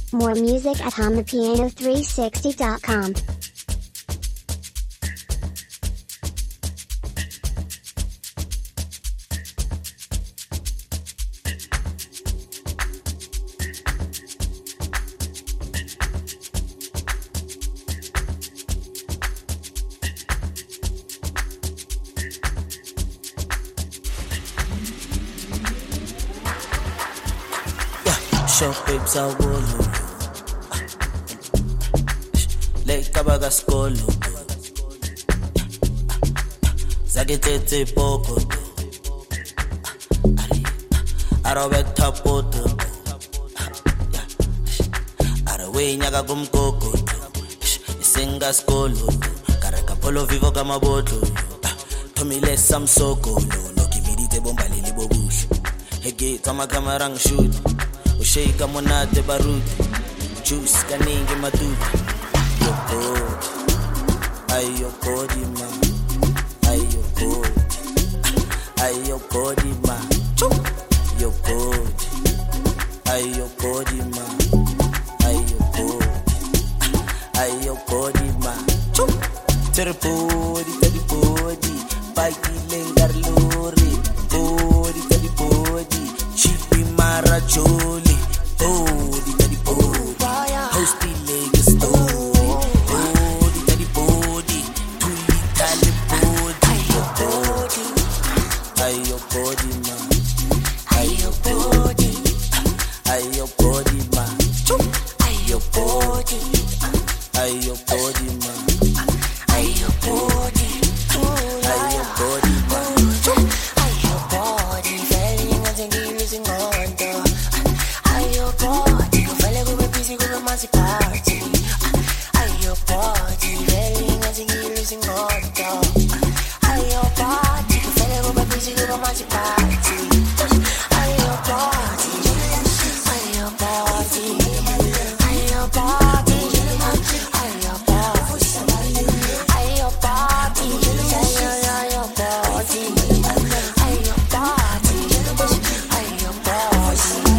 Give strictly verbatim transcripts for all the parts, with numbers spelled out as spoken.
More music at hum the piano three sixty dot com. Show babes I will Lake Kabaga Skolo Zagitete Boko Arabek Tapoto Arawe Nyaga Gumkoko Singa Skolo Karakapolo Vivo Kamaboto Tomile Samsoko No Kibidi Bombali Libobush Hege Tamakamarang shoot Usheka monate baruti Juice kaningi maduti Yo kodi Ayo kodi ma Ayo kodi Ayo kodi ma Yo kodi Ayo kodi ma Ayo kodi Ayo kodi ma Terpodi terpodi Pagi lengar lori Podi terpodi Chipi mara joli Body, daddy, body. Hosty leg story. Body, daddy, body. Tuli, tali, body. Your body. Ay, your body, ma. Ay, your body. Ay, your body, ma. Ay, your body. Ay, your body, ma. Ay, your body. Ay, your body, ma. Ay, your body. Very nothing you losing on the. Your body, go fell go be busy go romantic party. Ay, your body, very nothing you losing on top. Ay, your body, go fell go be busy go romantic party. Ay, your body, ay, your body, ay, your body, ay, your body, ay, your body, ay, your your body, ay, your body, ay, your body.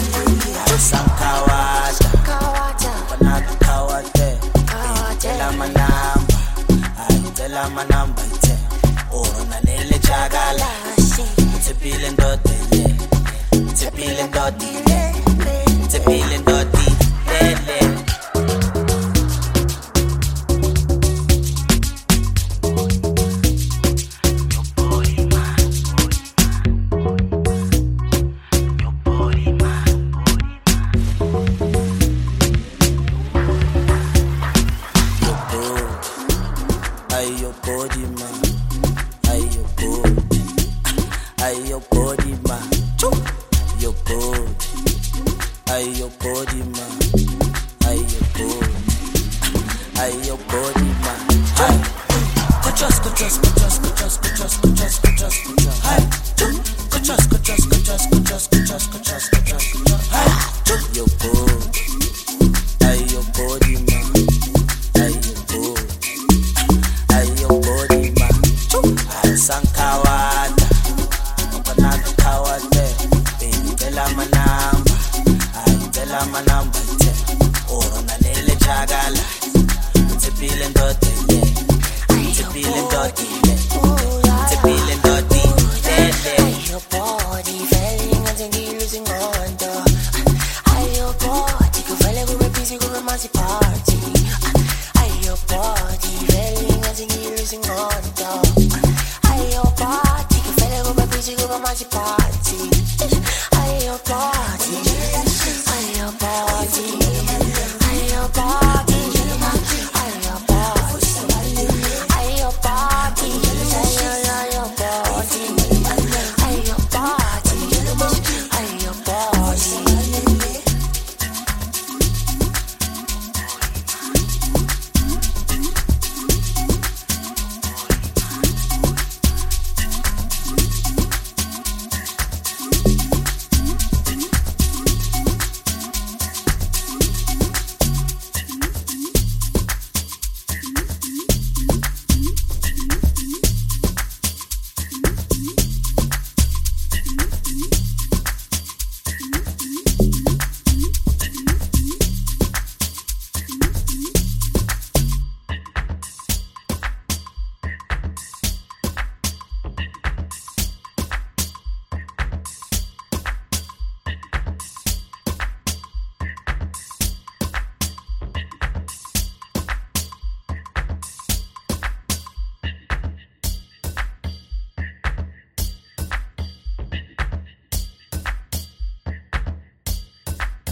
Sankawata, Panaka Kawate, Tela Manamba, I tell my number ten, or Nanele Chagala, it's a billion dotty, it's a billion dotty, it's a billion dotty, lele.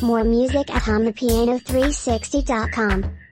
More music at on the piano three sixty dot com.